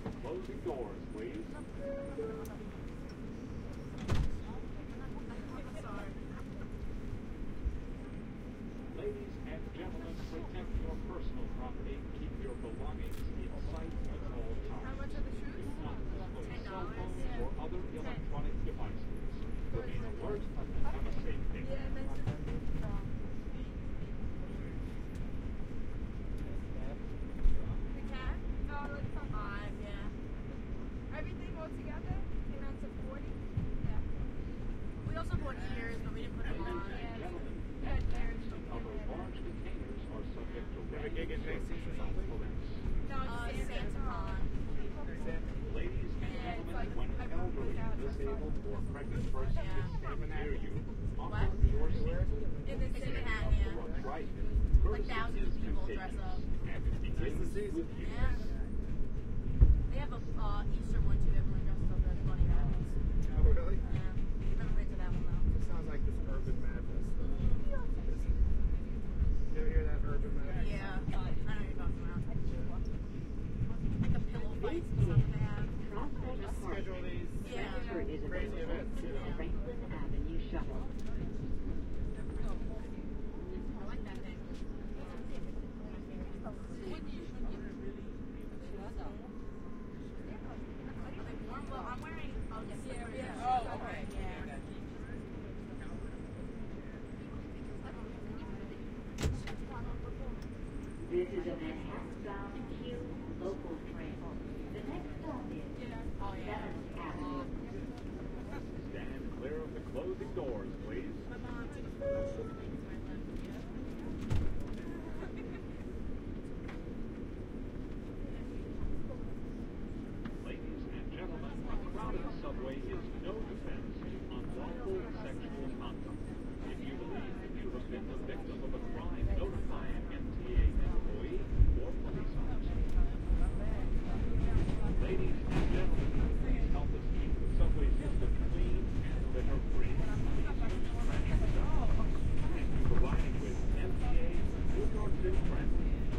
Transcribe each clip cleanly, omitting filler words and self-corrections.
Closing doors, please. Ladies and gentlemen, protect your personal property. Keep your belongings in sight at all times. How much are the shoes? Do not display cell phones or other electronic devices. Remain alert and have a safe day. Yeah, nice to meet you. The cat? No, like 5, yeah. Everything all together came out to 40? Yeah. We also bought ears, but we didn't put them on. Yeah. Other large containers are subject to Have a gig at Macy's or something? No, it's Santa Con. Ladies and gentlemen, when an elderly, disabled, or pregnant person is standing near you, offer your seat. In the city hat, The yeah. one's right. Like thousands of people dress up. And it begins with you. Yeah. They have a Easter one too. Everyone dresses up as bunny rabbits. Oh, really? Yeah. Never been to that one though. It sounds like this urban madness. You ever hear that urban madness? Yeah. I know what you're talking about. Like the pillow fights and stuff they have. Just schedule these Yeah. crazy events, you know? Franklin Avenue shuttle. I like that thing. Are they warm? Well, I'm wearing. Oh, yeah. Oh, okay. Yeah. This is a Manhattan-bound Q local train. The next stop is 7th Avenue. Stand clear of the closing doors, please. Ladies and gentlemen, a crowded subway is no defense to unlawful sexual conduct. If you believe that you have been the victim of a crime, notify an MTA employee or police officer. Ladies and gentlemen, please help us keep the subway system clean and litter-free. Please use trash pickup. And be provided with MTA New York City friendly.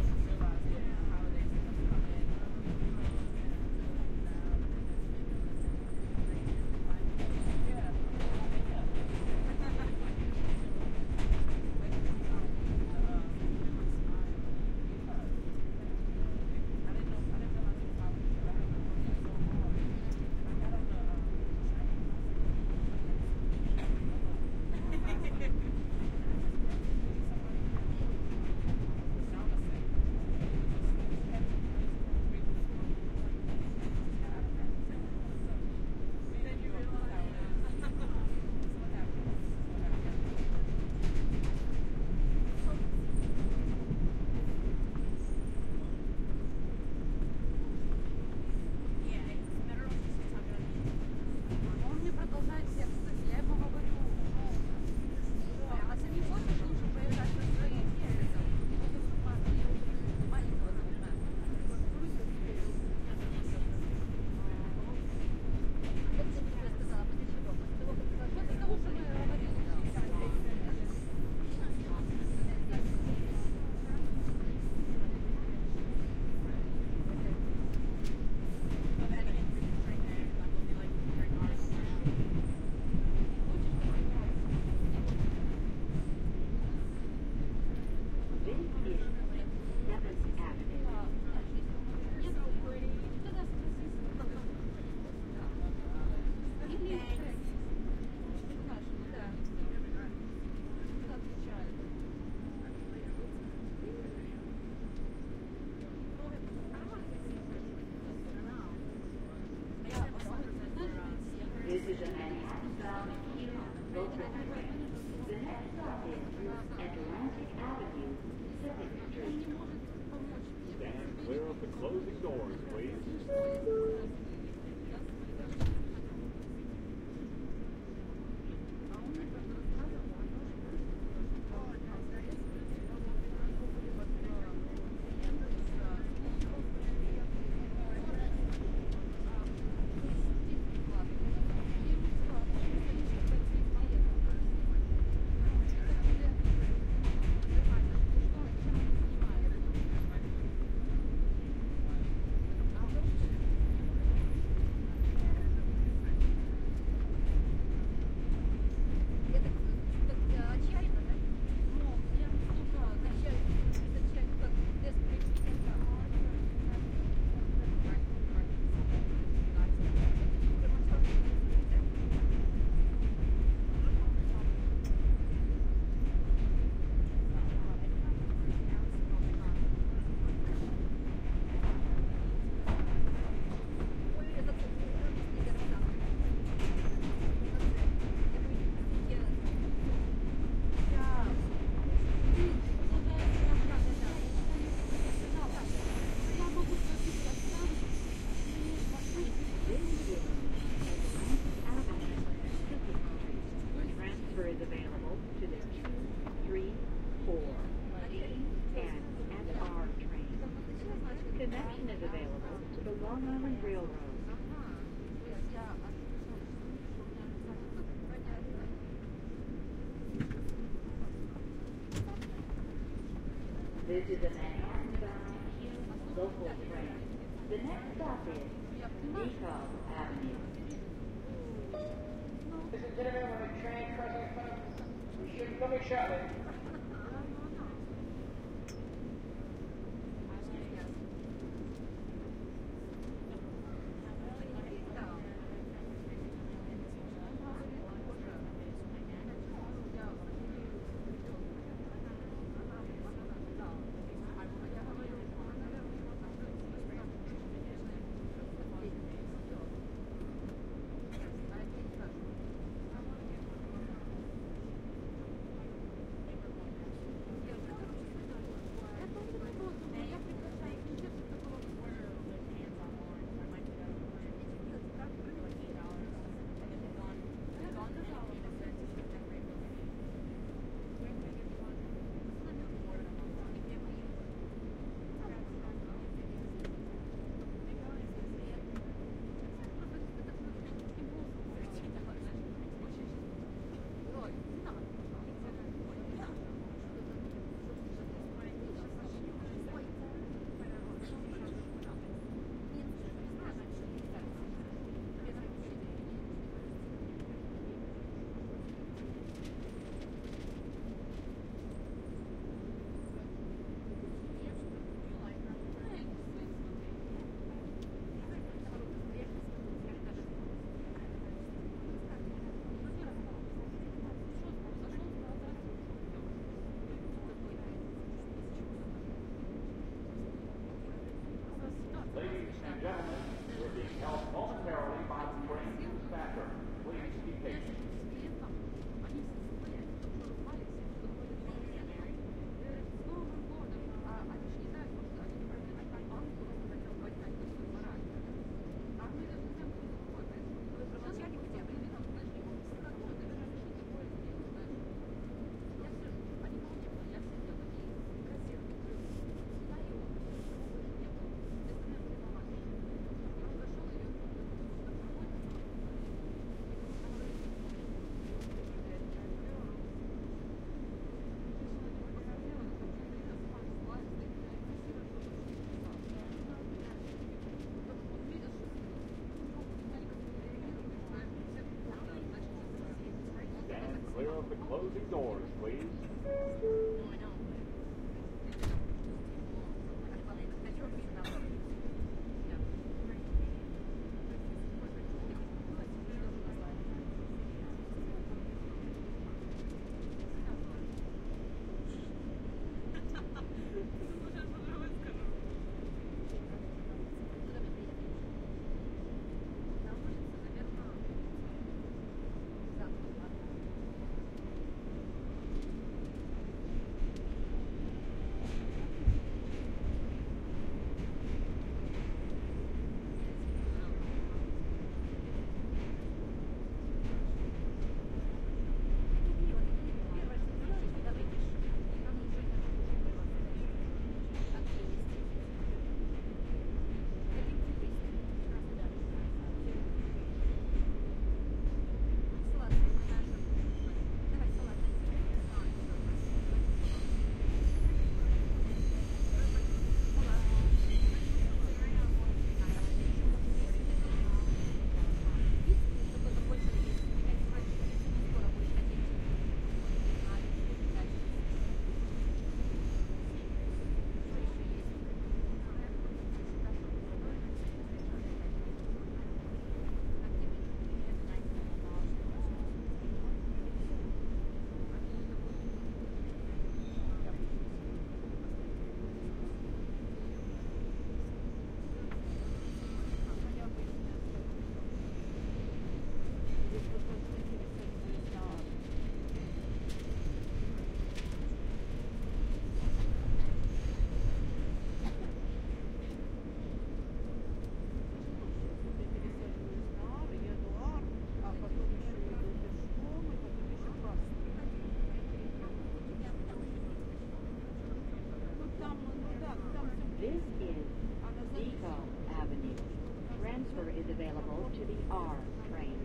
This is a Manhattan-bound Q local train. The next stop is Atlantic Avenue, 7th Street. Stand clear of the closing doors, please. Long Island Railroad. This is a Manhattan-bound Hume local train. The next stop is Nico Avenue. Ladies and gentlemen, when a train crossing in front of us, we should come shortly. Ladies and gentlemen, we're being held momentarily by the train dispatcher. Please be patient. Stand clear of the closing doors, please. available to the R train.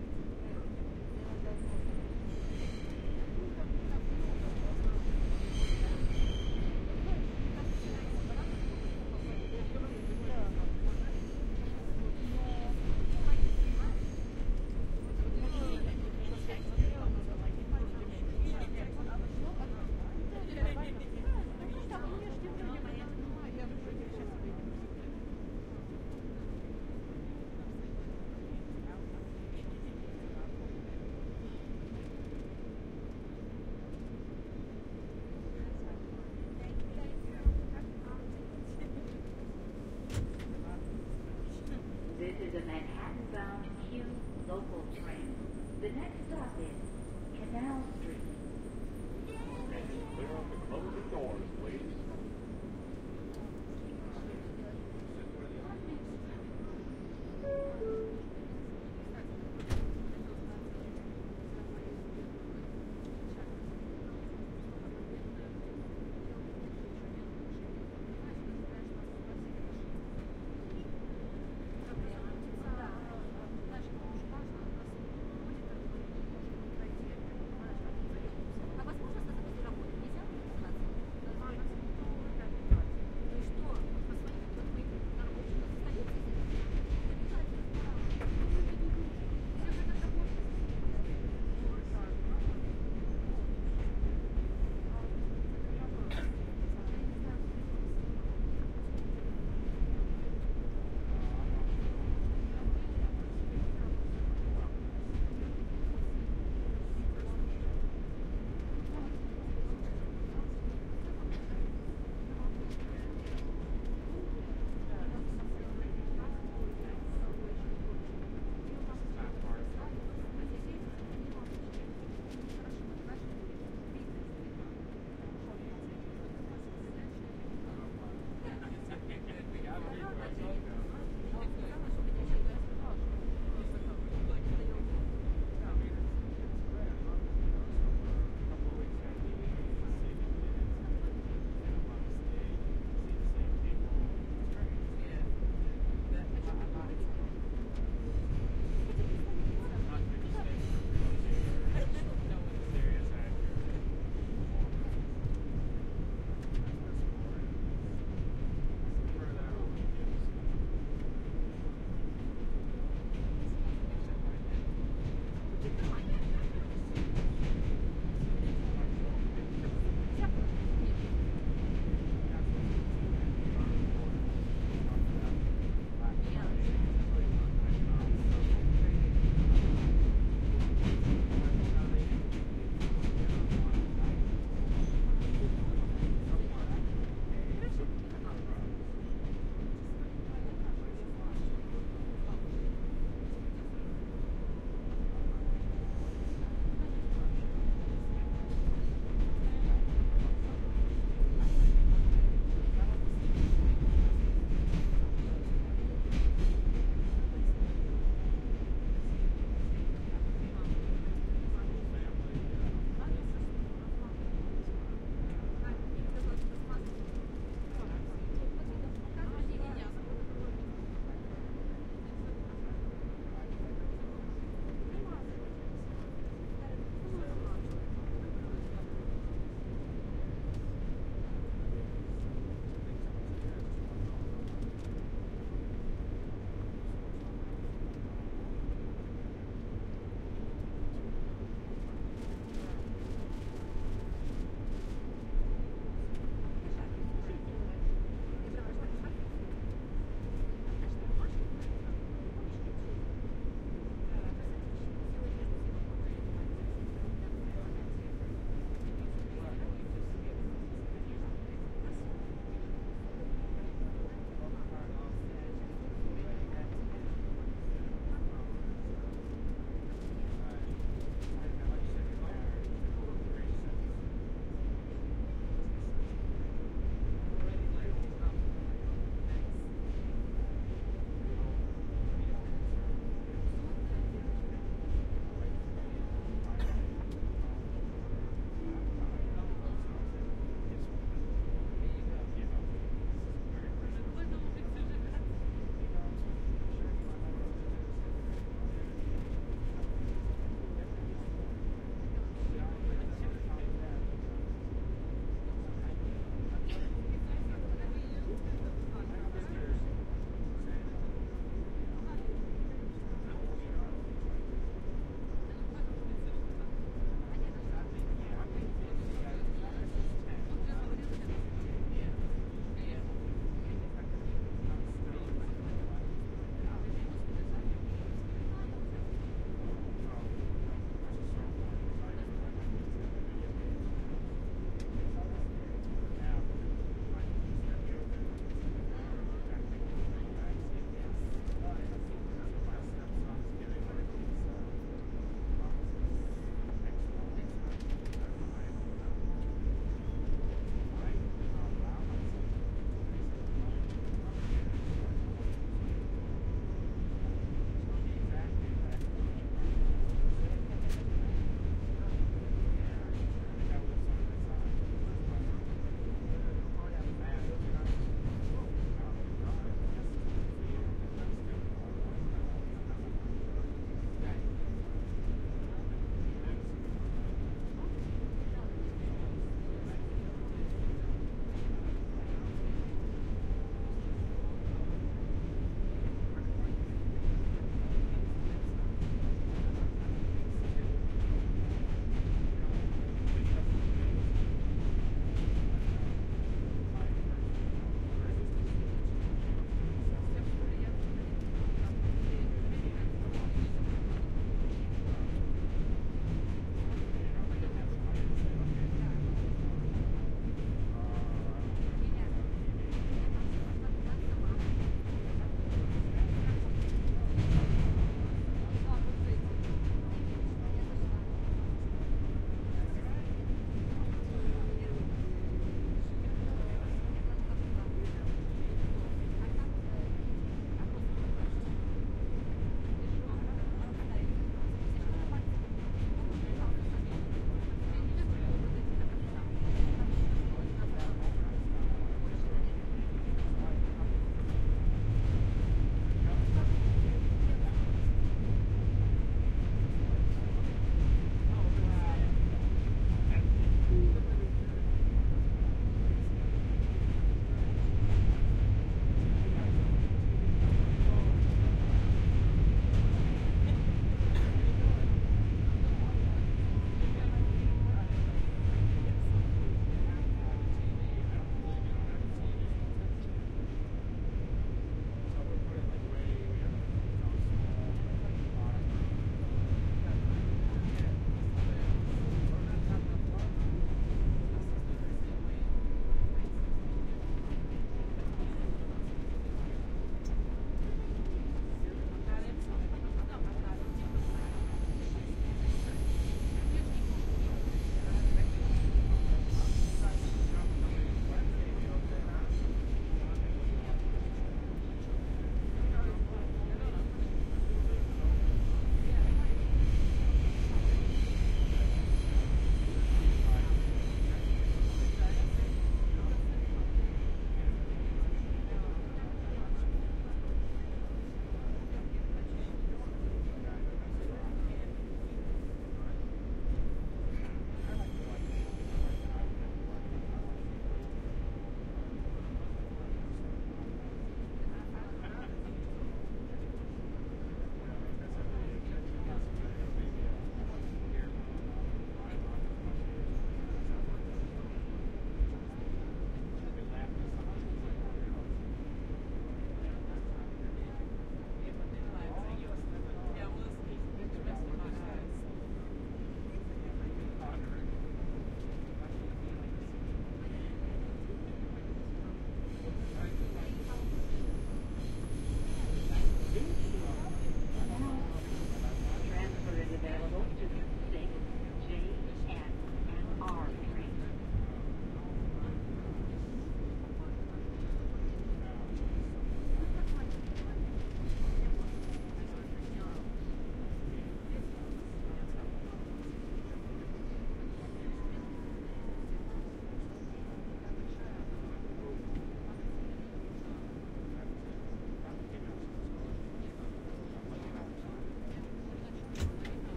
This is a Manhattan-bound Q local train. The next stop is Canal Street. Clear up the closing doors, please.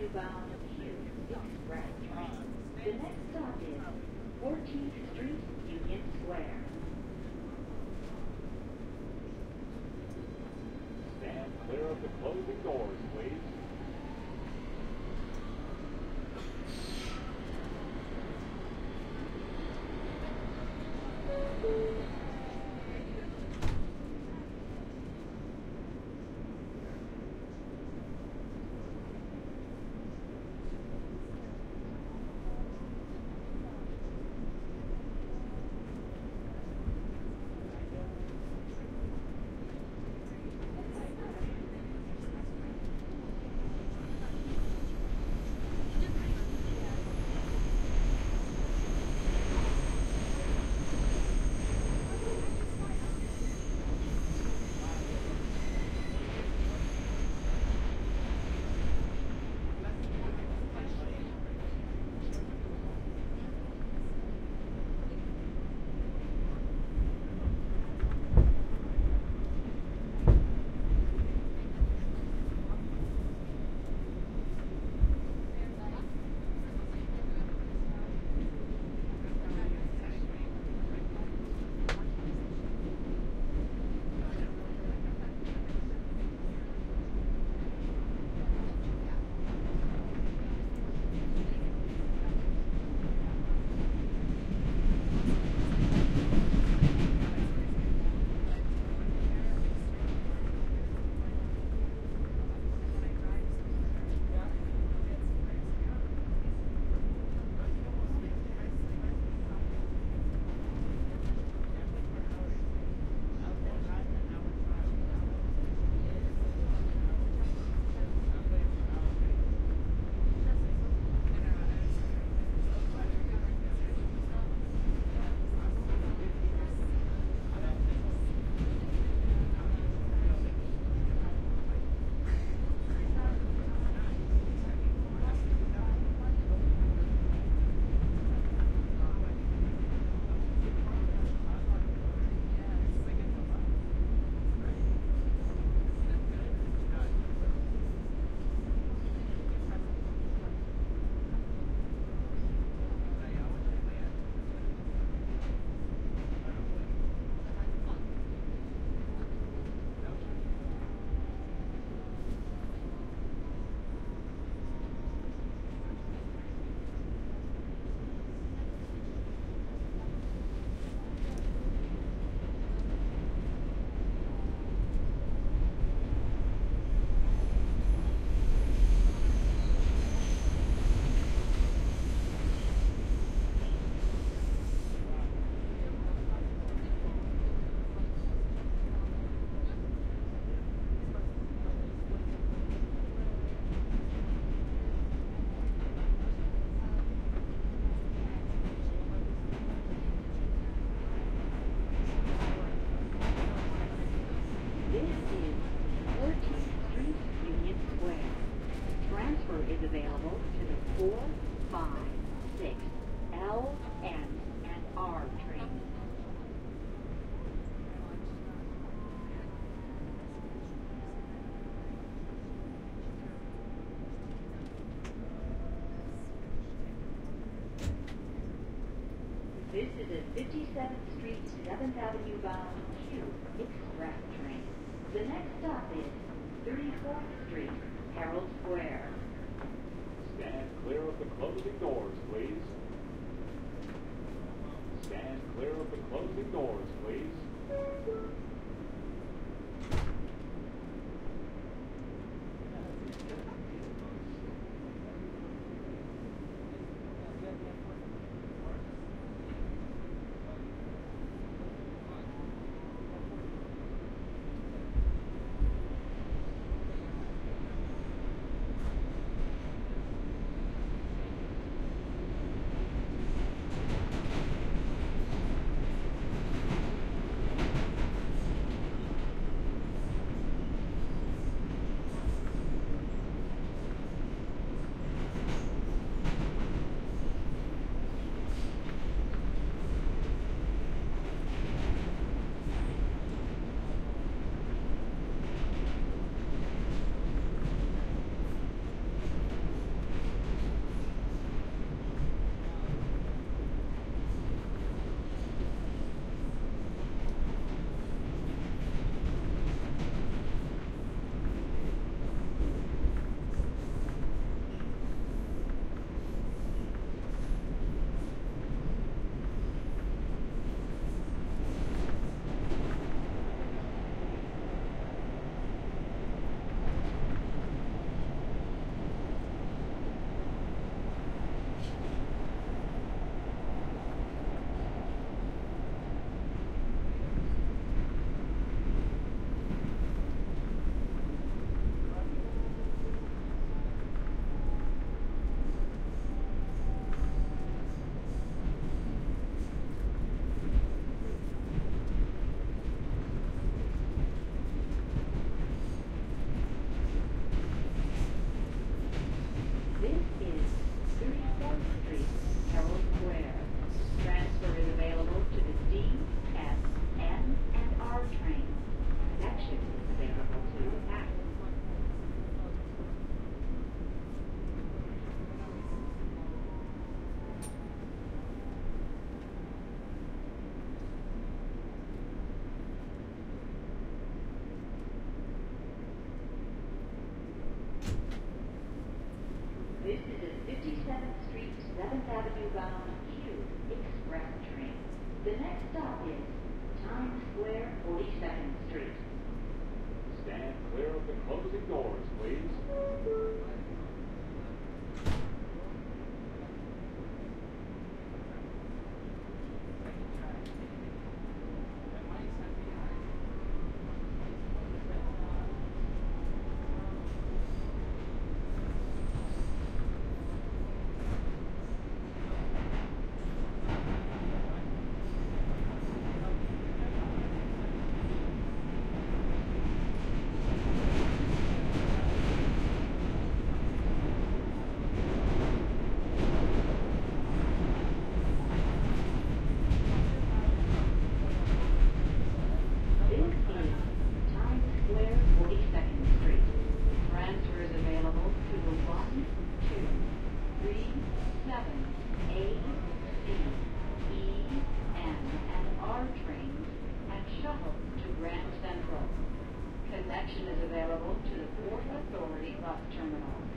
Avenue bound Q Express train. The next stop is 14th Street, Union Square. Stand clear of the closing doors, please. available to the 4, 5, 6, L, N, and R trains. This is a 57th Street, 7th Avenue bound Q Express train. The next stop is 34th Street, Herald Square. Stand clear of the closing doors, please. Stand clear of the closing doors, please. 42nd Street. Stand clear of the closing doors, please. This is Times Square, 42nd Street. Transfer is available to the 1, 2, 3, 7, A, C, E, M, and R trains and shuttle to Grand Central. Connection is available to the Port Authority bus terminal.